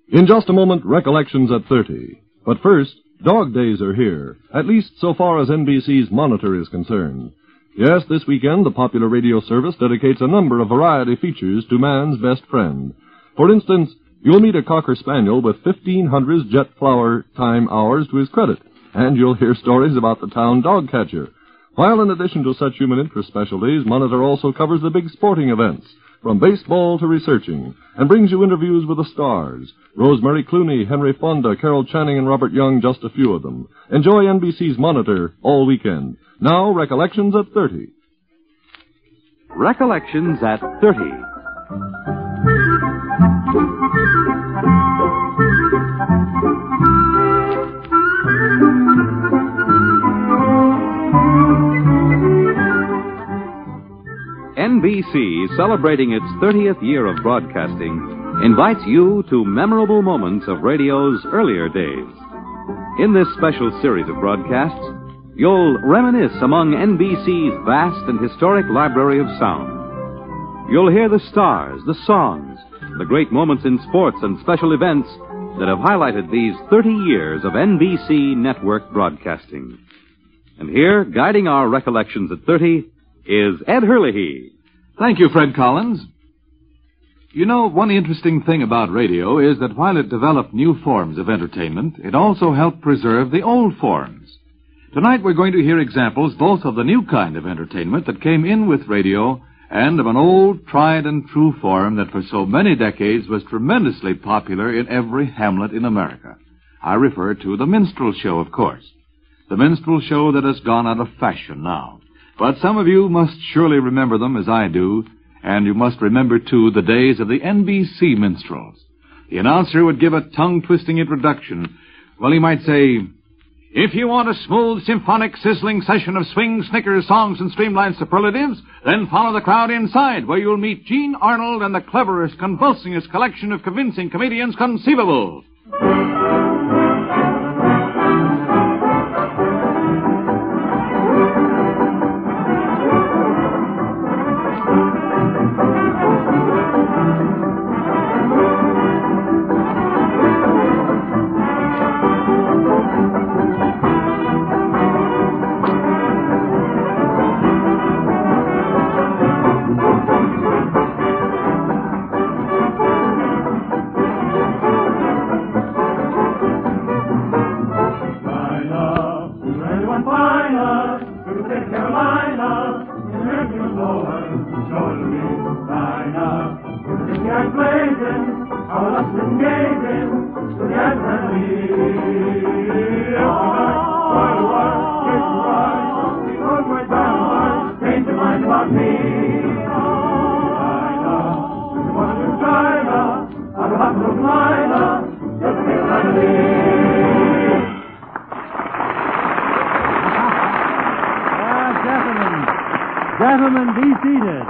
In just a moment, Recollections at 30. But first, Dog Days are here, at least so far as NBC's Monitor is concerned. Yes, this weekend, the popular radio service dedicates a number of variety features to man's best friend. For instance, you'll meet a Cocker Spaniel with 1,500 jet flower time hours to his credit, and you'll hear stories about the town dog catcher. While in addition to such human interest specialties, Monitor also covers the big sporting events, from baseball to researching, and brings you interviews with the stars. Rosemary Clooney, Henry Fonda, Carol Channing, and Robert Young, just a few of them. Enjoy NBC's Monitor all weekend. Now, Recollections at 30. Recollections at 30. NBC, celebrating its 30th year of broadcasting, invites you to memorable moments of radio's earlier days. In this special series of broadcasts, you'll reminisce among NBC's vast and historic library of sound. You'll hear the stars, the songs, the great moments in sports and special events that have highlighted these 30 years of NBC network broadcasting. And here, guiding our Recollections at 30, is Ed Herlihy. Thank you, Fred Collins. You know, one interesting thing about radio is that while it developed new forms of entertainment, it also helped preserve the old forms. Tonight we're going to hear examples both of the new kind of entertainment that came in with radio and of an old, tried and true form that for so many decades was tremendously popular in every hamlet in America. I refer to the minstrel show, of course. The minstrel show that has gone out of fashion now. But some of you must surely remember them as I do, and you must remember, too, the days of the NBC minstrels. The announcer would give a tongue-twisting introduction. Well, he might say, "If you want a smooth, symphonic, sizzling session of swing, snickers, songs, and streamlined superlatives, then follow the crowd inside, where you'll meet Gene Arnold and the cleverest, convulsingest collection of convincing comedians conceivable." Gentlemen, be seated.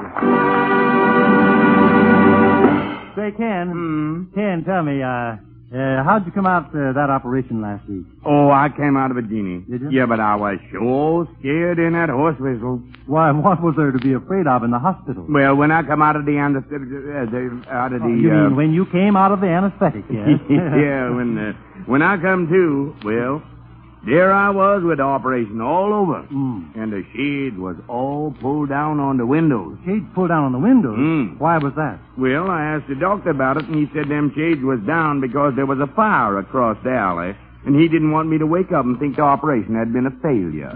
Say, Ken, tell me, how'd you come out that operation last week? Oh, I came out of a genie. Did you? Yeah, but I was sure scared in that horse whistle. Why, what was there to be afraid of in the hospital? Well, when I come out of the You mean when you came out of the anesthetic, yes? yeah, when I come to, well, there I was with the operation all over. And the shade was all pulled down on the windows. Shades pulled down on the windows? Why was that? Well, I asked the doctor about it, and he said them shades was down because there was a fire across the alley, and he didn't want me to wake up and think the operation had been a failure.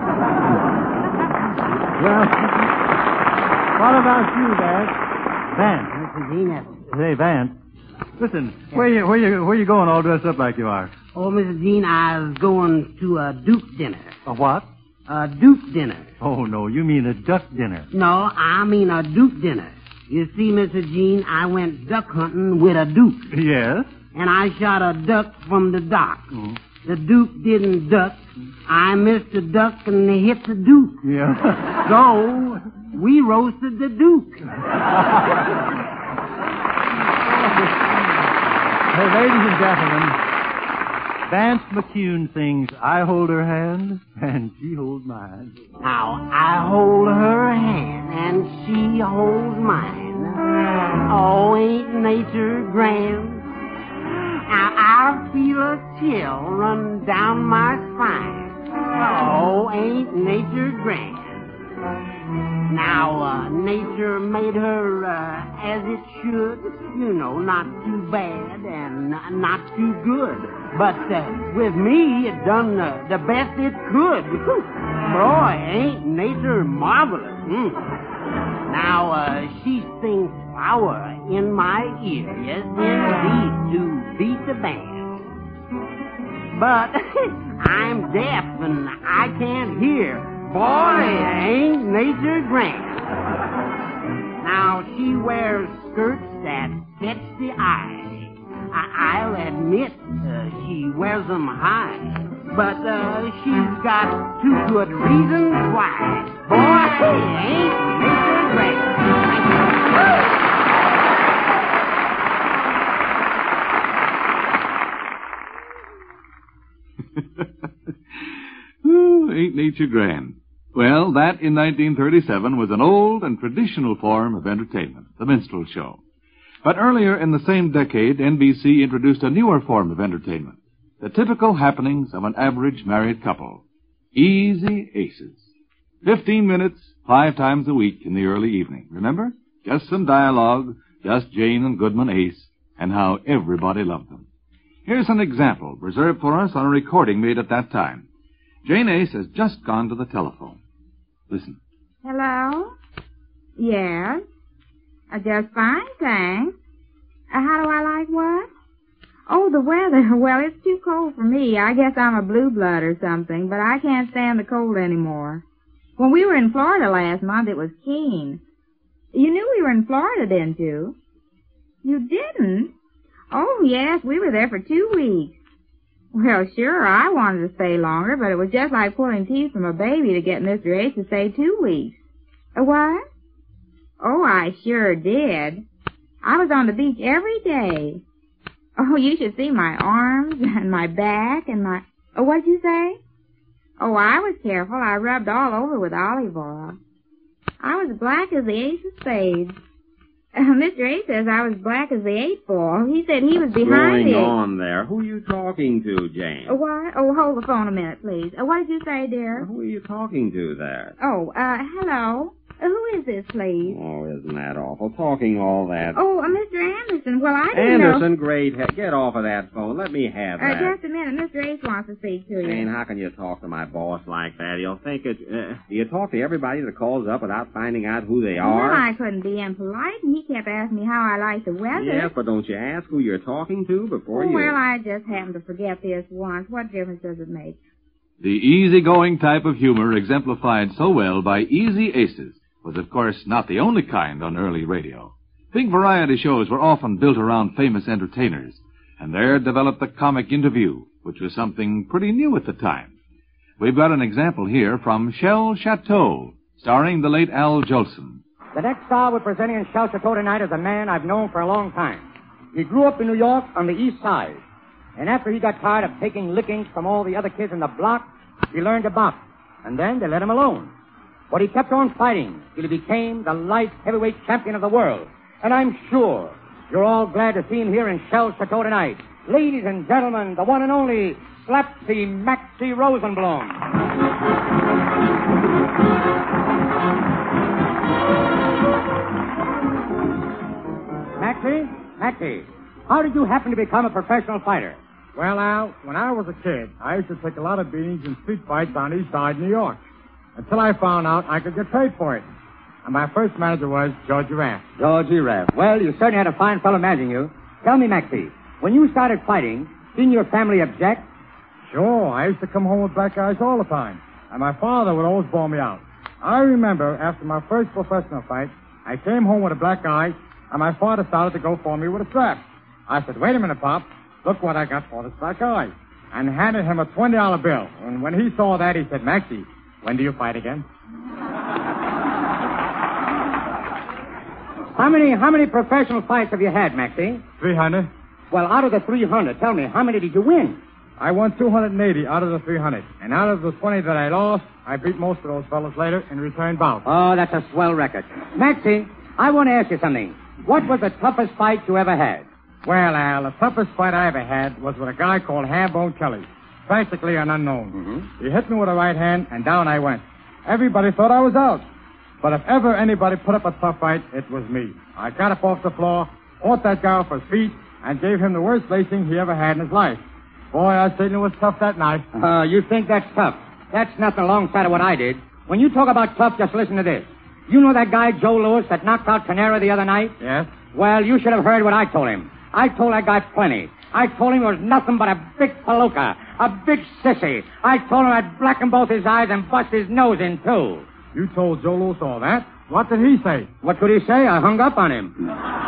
Well, what about you, Vance? Mr. Gene, Hey, Vance. Listen, where you going all dressed up like you are? Oh, Mr. Gene, I was going to a Duke dinner. A what? A Duke dinner. Oh, no, you mean a duck dinner. No, I mean a Duke dinner. You see, Mr. Gene, I went duck hunting with a Duke. Yes? And I shot a duck from the dock. The Duke didn't duck. I missed the duck and they hit the Duke. Yeah. So, we roasted the Duke. Hey, ladies and gentlemen, Vance McCune sings "I Hold Her Hand and She Holds Mine." Now, I hold her hand and she holds mine. Oh, ain't nature grand? Now, I feel a chill run down my spine. Oh, ain't nature grand? Now, nature made her as it should. You know, not too bad and not too good. But with me, it done the best it could. Boy, ain't nature marvelous. Now, she sings flower in my ear. Yes, indeed, to beat the band. But I'm deaf and I can't hear. Boy, ain't nature grand. Now, she wears skirts that catch the eye. I'll admit she wears them high. But she's got two good reasons why. Boy, ain't nature grand. Ain't nature grand? Well, that in 1937 was an old and traditional form of entertainment, the minstrel show. But earlier in the same decade, NBC introduced a newer form of entertainment, the typical happenings of an average married couple. Easy Aces. 15 minutes, 5 times a week in the early evening. Remember? Just some dialogue, just Jane and Goodman Ace, and how everybody loved them. Here's an example reserved for us on a recording made at that time. Jane Ace has just gone to the telephone. Listen. Hello? Yes? Just fine, thanks. How do I like what? Oh, the weather. Well, it's too cold for me. I guess I'm a blue blood or something, but I can't stand the cold anymore. When we were in Florida last month, it was keen. You knew we were in Florida, didn't you? You didn't? Oh, yes, we were there for 2 weeks. Well, sure, I wanted to stay longer, but it was just like pulling teeth from a baby to get Mr. Ace to stay 2 weeks. What? Oh, I sure did. I was on the beach every day. Oh, you should see my arms and my back and my... Oh, what'd you say? Oh, I was careful. I rubbed all over with olive oil. I was black as the ace of spades. Mr. Ace says I was black as the 8 ball. He said he was behind it. What's going on there? Who are you talking to, Jane? What? Oh, hold the phone a minute, please. What did you say, dear? Who are you talking to there? Oh, hello. Who is this, please? Oh, isn't that awful? Talking all that. Oh, Mr. Anderson. Well, I didn't know... Anderson, great. Get off of that phone. Let me have that. Just a minute. Mr. Ace wants to speak to you. Jane, how can you talk to my boss like that? He'll think it... do you talk to everybody that calls up without finding out who they are? Well, I couldn't be impolite, and he kept asking me how I like the weather. Yes, but don't you ask who you're talking to before you... Well, I just happened to forget this once. What difference does it make? The easygoing type of humor exemplified so well by Easy Aces was, of course, not the only kind on early radio. Big variety shows were often built around famous entertainers, and there developed the comic interview, which was something pretty new at the time. We've got an example here from Shell Chateau, starring the late Al Jolson. The next star we're presenting in Shell Chateau tonight is a man I've known for a long time. He grew up in New York on the East Side, and after he got tired of taking lickings from all the other kids in the block, he learned to box, and then they let him alone. But he kept on fighting till he became the light heavyweight champion of the world. And I'm sure you're all glad to see him here in Shell Chateau tonight. Ladies and gentlemen, the one and only Slapsy Maxie Rosenblum. Maxie, how did you happen to become a professional fighter? Well, Al, when I was a kid, I used to take a lot of beatings in street fights on East Side New York. Until I found out I could get paid for it. And my first manager was Georgie Raff. Georgie Raff. Well, you certainly had a fine fellow managing you. Tell me, Maxie, when you started fighting, didn't your family object? Sure, I used to come home with black eyes all the time. And my father would always bawl me out. I remember after my first professional fight, I came home with a black eye, and my father started to go for me with a strap. I said, wait a minute, Pop. Look what I got for this black eye. And handed him a $20 bill. And when he saw that, he said, Maxie, when do you fight again? How many professional fights have you had, Maxie? 300. Well, out of the 300, tell me, how many did you win? I won 280 out of the 300. And out of the 20 that I lost, I beat most of those fellas later in return bout. Oh, that's a swell record. Maxie, I want to ask you something. What was the toughest fight you ever had? Well, Al, the toughest fight I ever had was with a guy called Hambone Kelly. Practically an unknown. Mm-hmm. He hit me with a right hand, and down I went. Everybody thought I was out. But if ever anybody put up a tough fight, it was me. I got up off the floor, fought that guy off his feet, and gave him the worst lacing he ever had in his life. Boy, I certainly was tough that night. You think that's tough? That's nothing alongside of what I did. When you talk about tough, just listen to this. You know that guy, Joe Lewis, that knocked out Canera the other night? Yes? Well, you should have heard what I told him. I told that guy plenty. I told him he was nothing but a big palooka, a big sissy. I told him I'd blacken both his eyes and bust his nose in two. You told Joe Lewis all that? What did he say? What could he say? I hung up on him.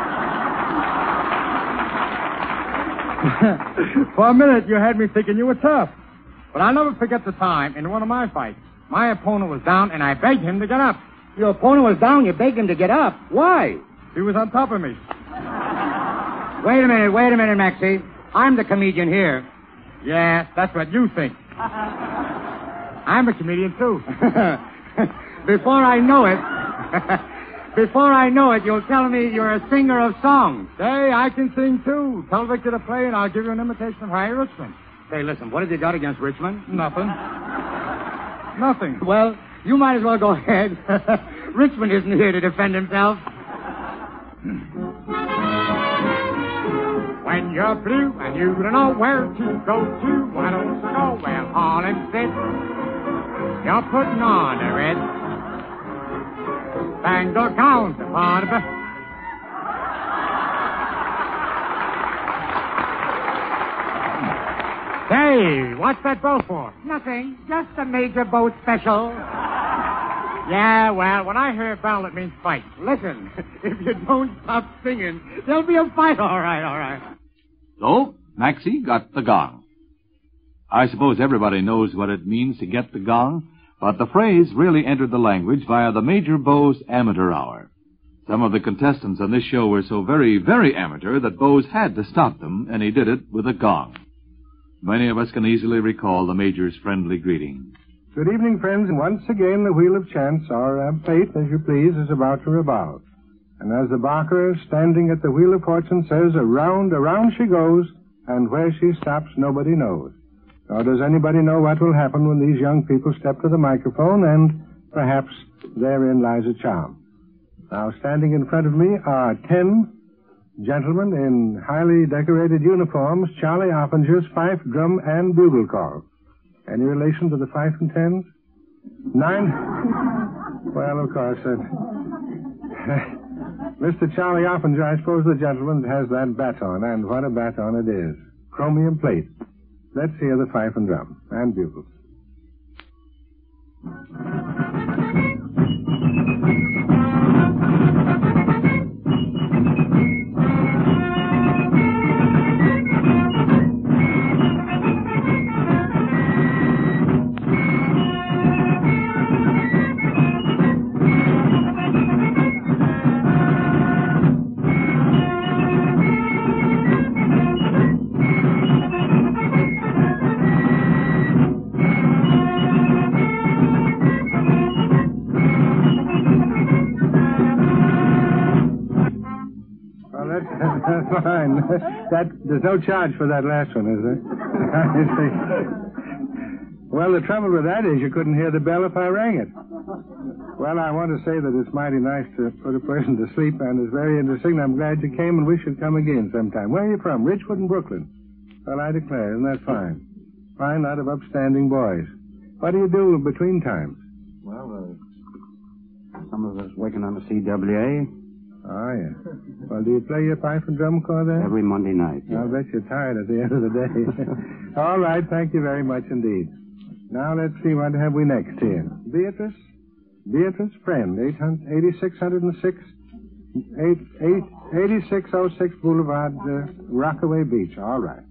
For a minute, you had me thinking you were tough. But I'll never forget the time in one of my fights. My opponent was down, and I begged him to get up. Your opponent was down, you begged him to get up. Why? He was on top of me. Wait a minute, Maxie. I'm the comedian here. Yeah, that's what you think. I'm a comedian, too. Before I know it, you'll tell me you're a singer of songs. Say, I can sing, too. Tell Victor to play, and I'll give you an imitation of Harry Richmond. Say, listen, what have you got against Richmond? Nothing. Nothing. Well, you might as well go ahead. Richmond isn't here to defend himself. When you're blue and you don't know where to go to, why don't you go where Harlem sits? You're putting on a red bangle gown to part of it. Hey, what's that bow for? Nothing. Just a major boat special. Yeah, well, when I hear bell, it means fight. Listen, if you don't stop singing, there'll be a fight, all right. So, Maxie got the gong. I suppose everybody knows what it means to get the gong, but the phrase really entered the language via the Major Bowes Amateur Hour. Some of the contestants on this show were so very, very amateur that Bowes had to stop them, and he did it with a gong. Many of us can easily recall the Major's friendly greeting. Good evening, friends, and once again the wheel of chance, or fate, as you please, is about to revolve. And as the barker standing at the wheel of fortune says, around, around she goes, and where she stops nobody knows. Nor does anybody know what will happen when these young people step to the microphone, and perhaps therein lies a charm. Now, standing in front of me are 10 gentlemen in highly decorated uniforms, Charlie Oppenger's fife, drum, and bugle call. Any relation to the fife and tens? 9? Well, of course. Mr. Charlie Oppenger, I suppose the gentleman that has that baton, and what a baton it is. Chromium plate. Let's hear the fife and drum, and bugles. Fine. There's no charge for that last one, is there? Well, the trouble with that is you couldn't hear the bell if I rang it. Well, I want to say that it's mighty nice to put a person to sleep, and it's very interesting. I'm glad you came, and we should come again sometime. Where are you from? Richwood and Brooklyn. Well, I declare, isn't that fine? Fine lot of upstanding boys. What do you do between times? Well, some of us working on the CWA. Oh, yeah. Well, do you play your pipe and drum corps there? Every Monday night. Yeah. I'll bet you're tired at the end of the day. All right, thank you very much indeed. Now, let's see, what have we next here? Beatrice Friend, 8606 Boulevard, Rockaway Beach. All right.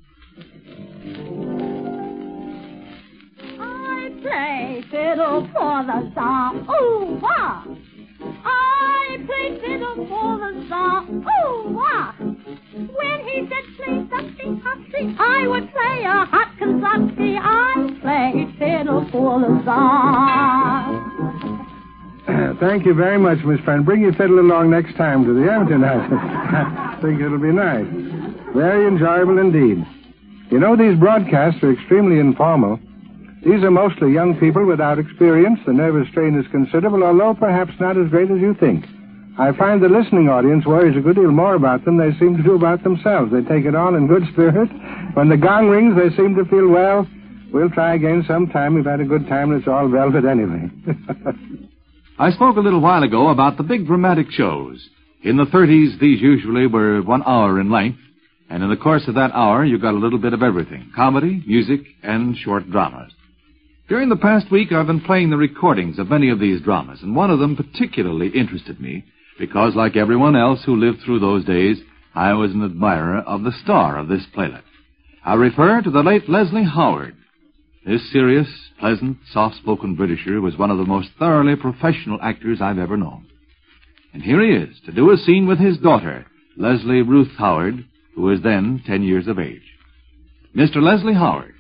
I play fiddle for the Tsar. Ooh, wah! I play fiddle for the Tsar. Ooh, wah! When he said play something hotly, I would play a hot consumpty. I play fiddle for the Tsar. Thank you very much, Miss Friend. Bring your fiddle along next time to the amateur night. I think it'll be nice. Very enjoyable indeed. You know, these broadcasts are extremely informal. These are mostly young people without experience. The nervous strain is considerable, although perhaps not as great as you think. I find the listening audience worries a good deal more about them than they seem to do about themselves. They take it all in good spirit. When the gong rings, they seem to feel, well, we'll try again sometime. We've had a good time, and it's all velvet anyway. I spoke a little while ago about the big dramatic shows. In the 30s, these usually were 1 hour in length, and in the course of that hour, you got a little bit of everything: comedy, music, and short dramas. During the past week, I've been playing the recordings of many of these dramas, and one of them particularly interested me because, like everyone else who lived through those days, I was an admirer of the star of this playlet. I refer to the late Leslie Howard. This serious, pleasant, soft-spoken Britisher was one of the most thoroughly professional actors I've ever known. And here he is, to do a scene with his daughter, Leslie Ruth Howard, who was then 10 years of age. Mr. Leslie Howard.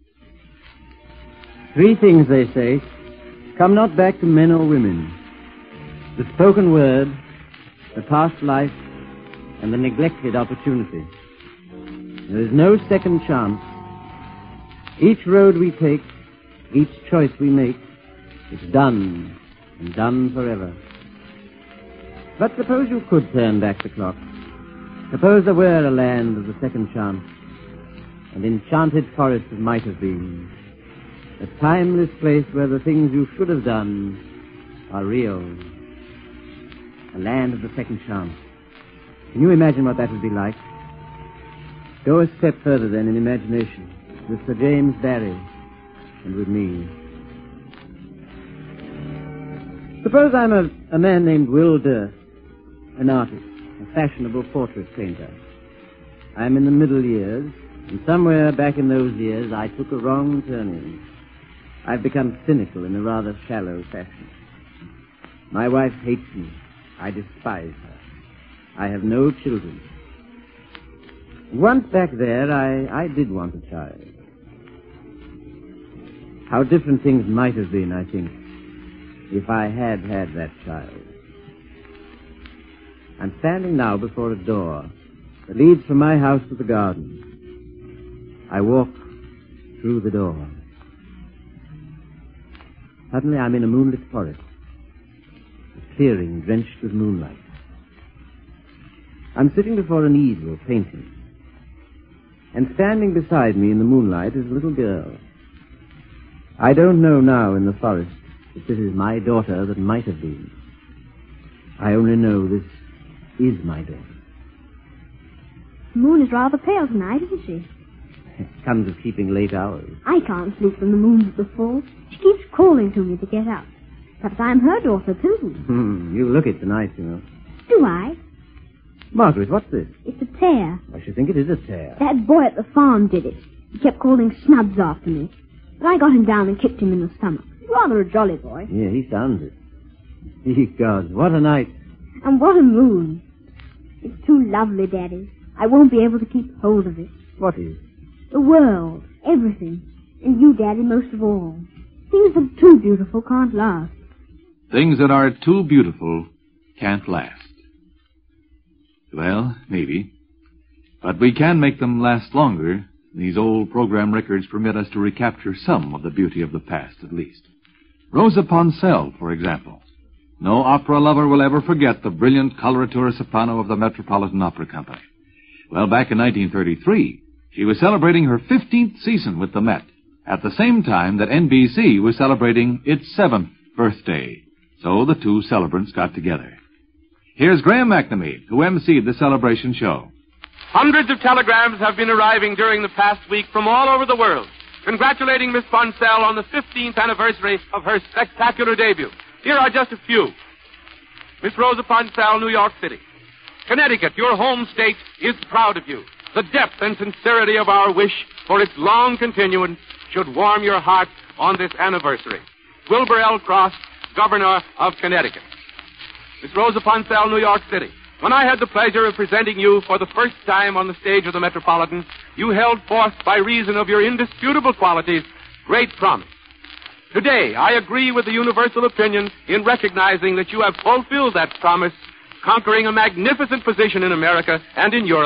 3 things, they say, come not back to men or women: the spoken word, the past life, and the neglected opportunity. There is no second chance. Each road we take, each choice we make, is done, and done forever. But suppose you could turn back the clock. Suppose there were a land of the second chance, an enchanted forest that might have been, a timeless place where the things you should have done are real. A land of the second chance. Can you imagine what that would be like? Go a step further, then, in imagination, with Sir James Barrie and with me. Suppose I'm a man named Will Durst, an artist, a fashionable portrait painter. I'm in the middle years, and somewhere back in those years I took a wrong turning. I've become cynical in a rather shallow fashion. My wife hates me. I despise her. I have no children. Once back there, I did want a child. How different things might have been, I think, if I had had that child. I'm standing now before a door that leads from my house to the garden. I walk through the door. Suddenly I'm in a moonlit forest, a clearing drenched with moonlight. I'm sitting before an easel painting, and standing beside me in the moonlight is a little girl. I don't know now in the forest that this is my daughter that might have been. I only know this is my daughter. The moon is rather pale tonight, isn't she? It comes of keeping late hours. I can't sleep when the moon's at the full. She keeps calling to me to get up. Perhaps I'm her daughter, too. You look it tonight, you know. Do I? Margaret, what's this? It's a tear. I should think it is a tear. That boy at the farm did it. He kept calling Snubs after me. But I got him down and kicked him in the stomach. He's rather a jolly boy. Yeah, he sounds it. Ye gods, what a night. And what a moon. It's too lovely, Daddy. I won't be able to keep hold of it. What is? The world. Everything. And you, Daddy, most of all. Things that are too beautiful can't last. Things that are too beautiful can't last. Well, maybe. But we can make them last longer. These old program records permit us to recapture some of the beauty of the past, at least. Rosa Ponselle, for example. No opera lover will ever forget the brilliant coloratura soprano of the Metropolitan Opera Company. Well, back in 1933, she was celebrating her 15th season with the Met, at the same time that NBC was celebrating its 7th birthday. So the two celebrants got together. Here's Graham McNamee, who emceed the celebration show. Hundreds of telegrams have been arriving during the past week from all over the world, congratulating Miss Ponselle on the 15th anniversary of her spectacular debut. Here are just a few. Miss Rosa Ponselle, New York City. Connecticut, your home state, is proud of you. The depth and sincerity of our wish for its long continuance should warm your heart on this anniversary. Wilbur L. Cross, Governor of Connecticut. Miss Rosa Ponselle, New York City. When I had the pleasure of presenting you for the first time on the stage of the Metropolitan, you held forth, by reason of your indisputable qualities, great promise. Today, I agree with the universal opinion in recognizing that you have fulfilled that promise, conquering a magnificent position in America and in Europe,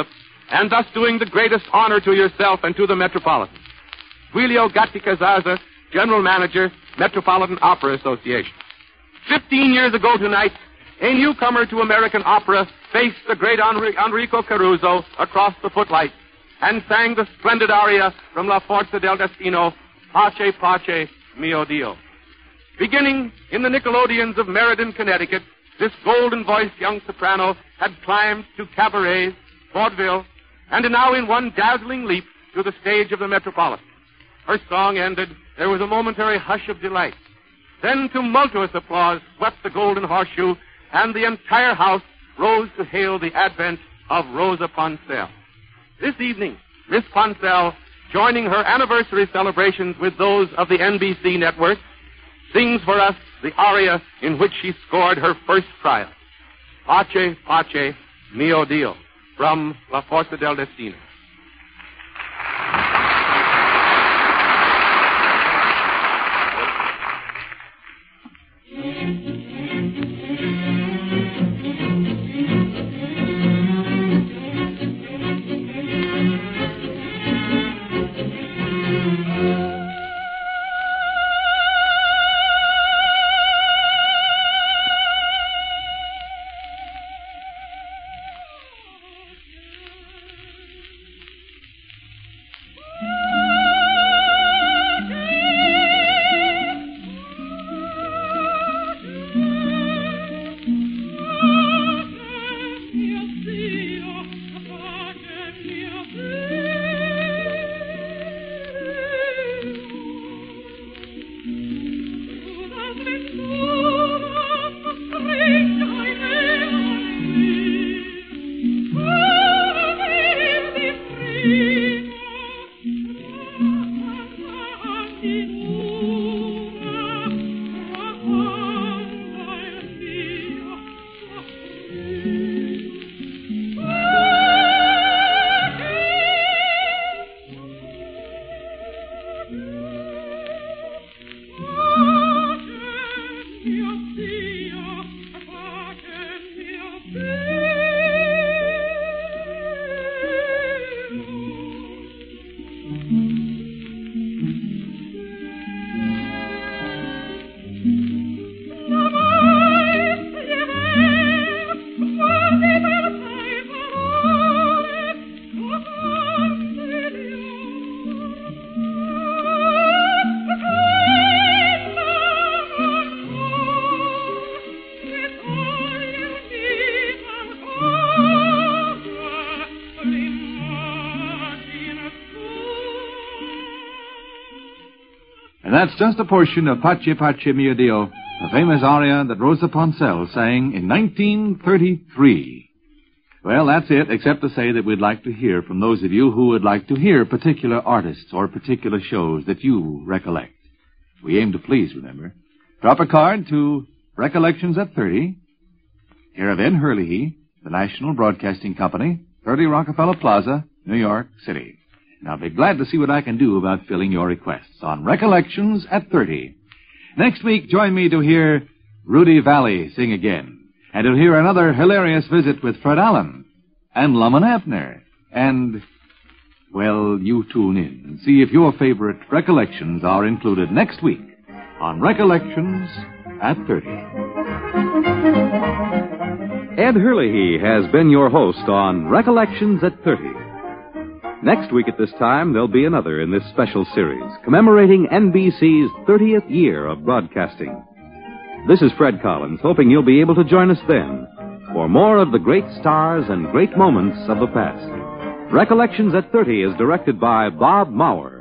and thus doing the greatest honor to yourself and to the Metropolitan. Giulio Gatti Casazza, General Manager, Metropolitan Opera Association. 15 years ago tonight, a newcomer to American opera faced the great Enrico Caruso across the footlights and sang the splendid aria from La Forza del Destino, Pace, Pace, Mio Dio. Beginning in the Nickelodeons of Meriden, Connecticut, this golden-voiced young soprano had climbed to cabarets, vaudeville, and now in one dazzling leap to the stage of the Metropolitan. Her song ended, there was a momentary hush of delight. Then tumultuous applause swept the Golden Horseshoe, and the entire house rose to hail the advent of Rosa Poncell. This evening, Miss Poncell, joining her anniversary celebrations with those of the NBC network, sings for us the aria in which she scored her first triumph, Pace, Pace, Mio Dio, from La Forza del Destino. That's just a portion of Pace, Pace, Mio Dio, the famous aria that Rosa Poncell sang in 1933. Well, that's it, except to say that we'd like to hear from those of you who would like to hear particular artists or particular shows that you recollect. We aim to please, remember. Drop a card to Recollections at 30, care of Ed Hurley, the National Broadcasting Company, 30 Rockefeller Plaza, New York City. And I'll be glad to see what I can do about filling your requests on Recollections at 30. Next week, join me to hear Rudy Valley sing again, and to hear another hilarious visit with Fred Allen and Lum and Abner. And, well, you tune in and see if your favorite recollections are included next week on Recollections at 30. Ed Hurley has been your host on Recollections at 30. Next week at this time, there'll be another in this special series, commemorating NBC's 30th year of broadcasting. This is Fred Collins, hoping you'll be able to join us then for more of the great stars and great moments of the past. Recollections at 30 is directed by Bob Maurer.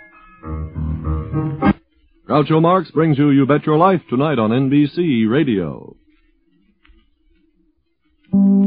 Groucho Marx brings You Bet Your Life tonight on NBC Radio.